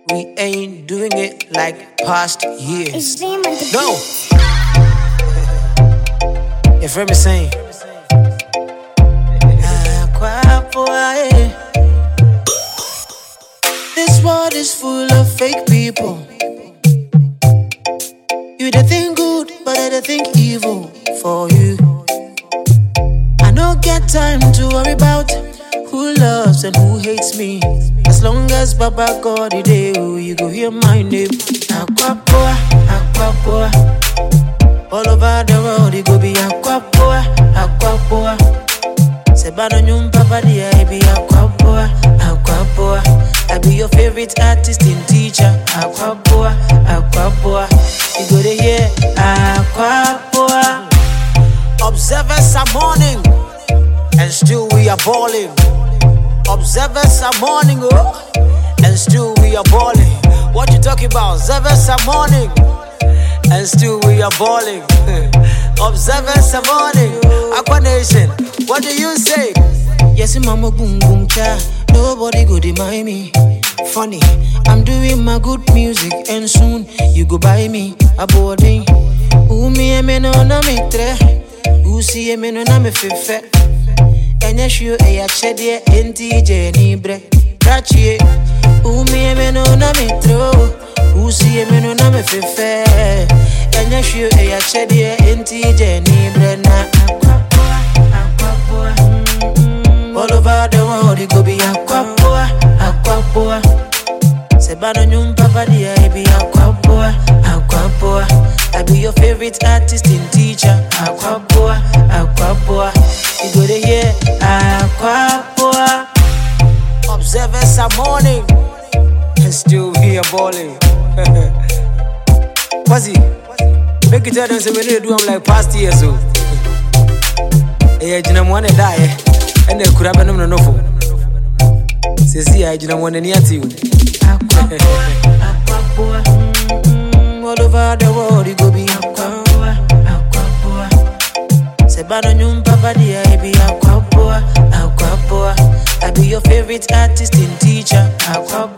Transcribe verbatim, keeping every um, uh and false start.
We ain't doing it like past years. No. Your friend is saying, this world is full of fake people. You they think good, but they think evil for you. I don't get time to worry about who loves and who hates me. As long as Baba God the day, you go hear my name. Aquapoa, Aquapoa. All over the world, it go be Aquapoa, Aquapoa. Sebano nyum papa dia, I be Aquapoa, Aquapoa. I be your favorite artist and teacher. Aquapoa, Aquapoa. You go to hear Aquapoa. Observers are mourning, and still we are balling. Observers are mourning, oh, and still we are balling. What you talking about? Observers are mourning, and still we are balling. Observers are mourning. Aqua Nation, what do you say? Yes, mama boom boom cha. Nobody go deny me. Funny, I'm doing my good music, and soon you go buy me a boarding. Who me a me no na me tre? Who see a me no na me fefe? Enya shu e ya chedie enti je ni bre. Krachie. Who me a me no na me tro? Who see a me no na me fefe? Enya shu e ya chedie enti je ni bre na. Aquapoa, Aquapoa. All over the world it go be Aquapoa, Aquapoa. Sebano nyum papa dia I be Aquapoa, Aquapoa. I be your favorite artist and teacher. Aquapoa, Aquapoa. You go to hear Aquapoa. Observers are mourning, and still we are balling. What's it? Make it tell them say we need to do them like past years so. Eh, jina mwane die. And they could have been no for. Say, see, I didn't want any at you. Aquapoa, Aquapoa. All over the world, it go be Aquapoa, Aquapoa. Sebano nyum papa dia, I be Aquapoa, Aquapoa. I be your favorite artist and teacher. Aquapoa.